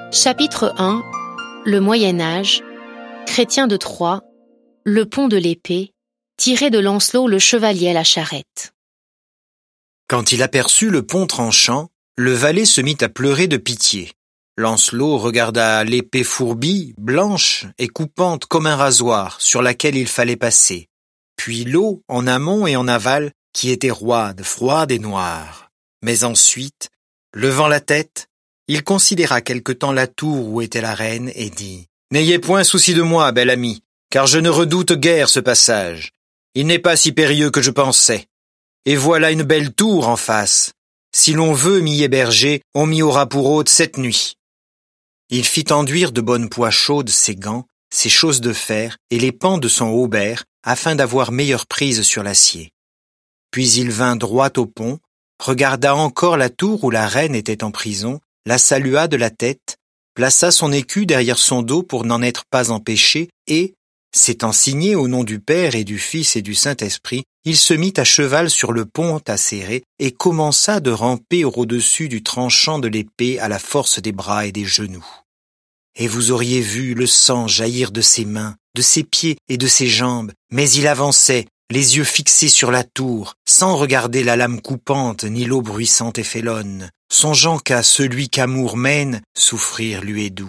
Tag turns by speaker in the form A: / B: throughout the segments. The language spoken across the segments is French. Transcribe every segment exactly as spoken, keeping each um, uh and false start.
A: Chapitre un. Le Moyen-Âge. Chrétien de Troyes. Le pont de l'épée. Tiré de Lancelot le chevalier à la charrette.
B: Quand il aperçut le pont tranchant, le valet se mit à pleurer de pitié. Lancelot regarda l'épée fourbie, blanche et coupante comme un rasoir, sur laquelle il fallait passer, puis l'eau en amont et en aval, qui était roide, froide et noire. Mais ensuite, levant la tête, il considéra quelque temps la tour où était la reine et dit « N'ayez point souci de moi, bel ami, car je ne redoute guère ce passage. Il n'est pas si périlleux que je pensais. Et voilà une belle tour en face. Si l'on veut m'y héberger, on m'y aura pour hôte cette nuit. » Il fit enduire de bonne poix chaude ses gants, ses chausses de fer et les pans de son haubert, afin d'avoir meilleure prise sur l'acier. Puis il vint droit au pont, regarda encore la tour où la reine était en prison, la salua de la tête, plaça son écu derrière son dos pour n'en être pas empêché, et, s'étant signé au nom du Père et du Fils et du Saint-Esprit, il se mit à cheval sur le pont acéré et commença de ramper au-dessus du tranchant de l'épée à la force des bras et des genoux. Et vous auriez vu le sang jaillir de ses mains, de ses pieds et de ses jambes, mais il avançait, les yeux fixés sur la tour, sans regarder la lame coupante ni l'eau bruissante et félonne, songeant qu'à celui qu'amour mène, souffrir lui est doux.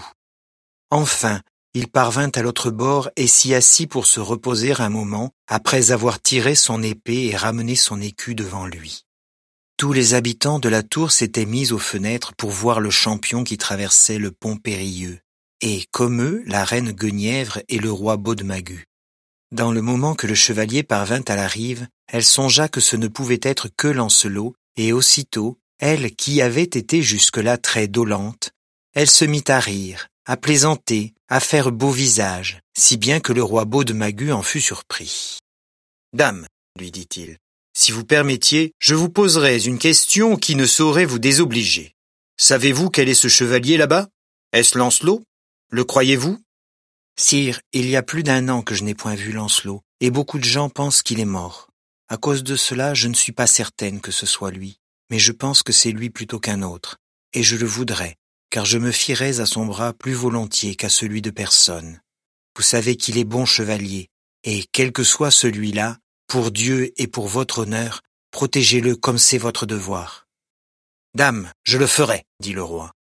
B: Enfin, il parvint à l'autre bord et s'y assit pour se reposer un moment, après avoir tiré son épée et ramené son écu devant lui. Tous les habitants de la tour s'étaient mis aux fenêtres pour voir le champion qui traversait le pont périlleux, et, comme eux, la reine Guenièvre et le roi Baudemagu. Dans le moment que le chevalier parvint à la rive, elle songea que ce ne pouvait être que Lancelot, et aussitôt, elle qui avait été jusque-là très dolente, elle se mit à rire, à plaisanter, à faire beau visage, si bien que le roi Baudemagu en fut surpris. « Dame, lui dit-il, si vous permettiez, je vous poserais une question qui ne saurait vous désobliger. Savez-vous quel est ce chevalier là-bas? Est-ce Lancelot? Le croyez-vous? » « Sire, il y a plus d'un an que je n'ai point vu Lancelot, et beaucoup de gens pensent qu'il est mort. À cause de cela, je ne suis pas certaine que ce soit lui, mais je pense que c'est lui plutôt qu'un autre, et je le voudrais, car je me fierais à son bras plus volontiers qu'à celui de personne. Vous savez qu'il est bon chevalier, et quel que soit celui-là, pour Dieu et pour votre honneur, protégez-le comme c'est votre devoir. »« Dame, je le ferai, dit le roi.